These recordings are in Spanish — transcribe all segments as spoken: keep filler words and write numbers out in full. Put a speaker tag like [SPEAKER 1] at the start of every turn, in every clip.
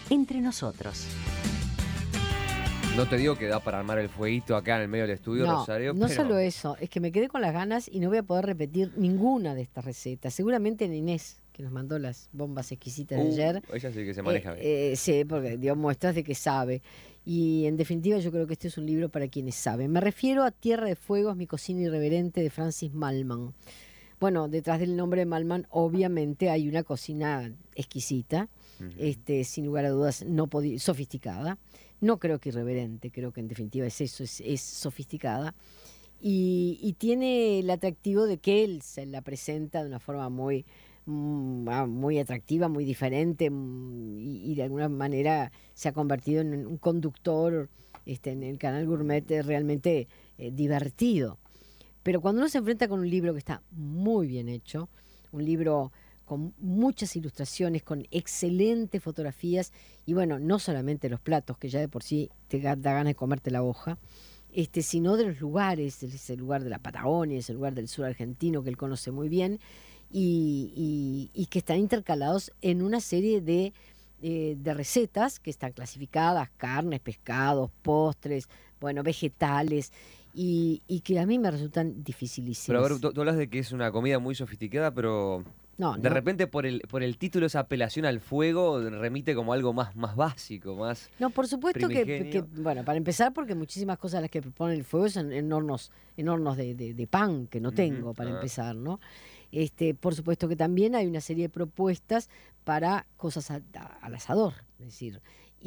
[SPEAKER 1] Entre nosotros.
[SPEAKER 2] No te digo que da para armar el fueguito acá en el medio del estudio,
[SPEAKER 3] No,
[SPEAKER 2] Rosario.
[SPEAKER 3] no
[SPEAKER 2] pero...
[SPEAKER 3] solo eso, es que me quedé con las ganas y no voy a poder repetir ninguna de estas recetas. Seguramente en Inés, que nos mandó las bombas exquisitas de
[SPEAKER 2] Uh,
[SPEAKER 3] ayer.
[SPEAKER 2] ella sí que se maneja
[SPEAKER 3] eh,
[SPEAKER 2] bien.
[SPEAKER 3] eh, sí, porque dio muestras de que sabe. Y en definitiva yo creo que este es un libro para quienes saben. Me refiero a Tierra de Fuegos, mi cocina irreverente, de Francis Mallmann. Bueno, detrás del nombre de Mallmann obviamente hay una cocina exquisita, uh-huh. este, sin lugar a dudas no podi- sofisticada. No creo que irreverente, creo que en definitiva es eso, es, es sofisticada. Y, y tiene el atractivo de que él se la presenta de una forma muy, muy atractiva, muy diferente, y, y de alguna manera se ha convertido en un conductor este, en el canal Gourmet realmente eh, divertido. Pero cuando uno se enfrenta con un libro que está muy bien hecho, un libro con muchas ilustraciones, con excelentes fotografías, y bueno, no solamente los platos, que ya de por sí te da ganas de comerte la hoja, este, sino de los lugares, ese lugar de la Patagonia, ese lugar del sur argentino que él conoce muy bien, y, y, y que están intercalados en una serie de, eh, de recetas que están clasificadas: carnes, pescados, postres, bueno, vegetales, y, y que a mí me resultan dificilísimas.
[SPEAKER 2] Pero a ver, tú, tú hablas de que es una comida muy sofisticada, pero...
[SPEAKER 3] No,
[SPEAKER 2] de
[SPEAKER 3] no.
[SPEAKER 2] repente por el por el título, esa apelación al fuego remite como algo más, más básico, más
[SPEAKER 3] No, por supuesto que, que,
[SPEAKER 2] primigenio.
[SPEAKER 3] bueno, para empezar, porque muchísimas cosas las que propone el fuego son en hornos, en hornos de, de, de pan, que no tengo, para
[SPEAKER 2] ah.
[SPEAKER 3] empezar, ¿no? Este, por supuesto que también hay una serie de propuestas para cosas a, a, al asador, es decir,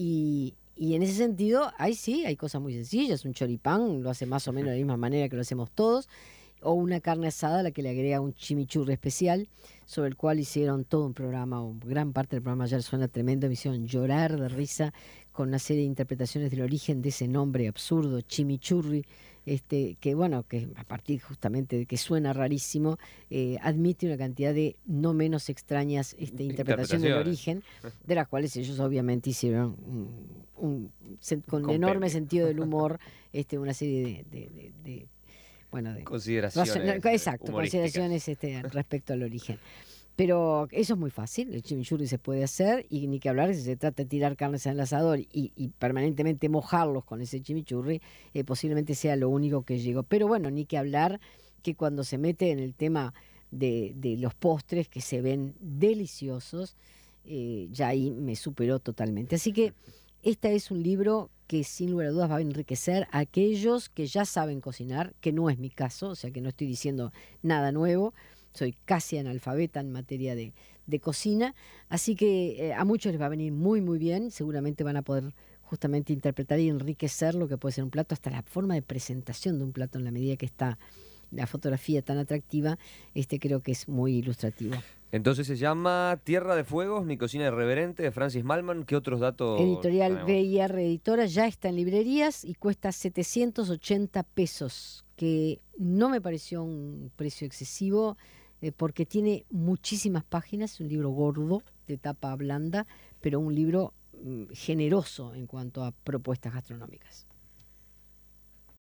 [SPEAKER 3] y, y en ese sentido, hay sí, hay cosas muy sencillas. Un choripán lo hace más o menos de la misma manera que lo hacemos todos, o una carne asada a la que le agrega un chimichurri especial, sobre el cual hicieron todo un programa, o gran parte del programa ayer suena tremendo, me hicieron llorar de risa con una serie de interpretaciones del origen de ese nombre absurdo, chimichurri, este, que bueno, que a partir justamente de que suena rarísimo, eh, admite una cantidad de no menos extrañas este, interpretaciones del origen, de las cuales ellos obviamente hicieron un, un, un, con un enorme sentido del humor, este, una serie de, de, de, de bueno, de
[SPEAKER 2] consideraciones
[SPEAKER 3] exacto, consideraciones este, respecto al origen. Pero eso es muy fácil, el chimichurri se puede hacer, y ni que hablar si se trata de tirar carnes en el asador y, y permanentemente mojarlos con ese chimichurri, eh, posiblemente sea lo único que llegó. Pero bueno, ni que hablar que cuando se mete en el tema de, de los postres, que se ven deliciosos, eh, ya ahí me superó totalmente. Así que este es un libro que sin lugar a dudas va a enriquecer a aquellos que ya saben cocinar, que no es mi caso, o sea que no estoy diciendo nada nuevo, soy casi analfabeta en materia de, de cocina, así que eh, a muchos les va a venir muy muy bien, seguramente van a poder justamente interpretar y enriquecer lo que puede ser un plato, hasta la forma de presentación de un plato, en la medida que está la fotografía tan atractiva, este creo que es muy ilustrativo.
[SPEAKER 2] Entonces se llama Tierra de Fuegos, mi cocina irreverente, de Francis Mallmann. ¿Qué otros datos?
[SPEAKER 3] Editorial
[SPEAKER 2] tenemos?
[SPEAKER 3] B I R Editora, ya está en librerías y cuesta setecientos ochenta pesos, que no me pareció un precio excesivo, eh, porque tiene muchísimas páginas, es un libro gordo, de tapa blanda, pero un libro mm, generoso en cuanto a propuestas gastronómicas.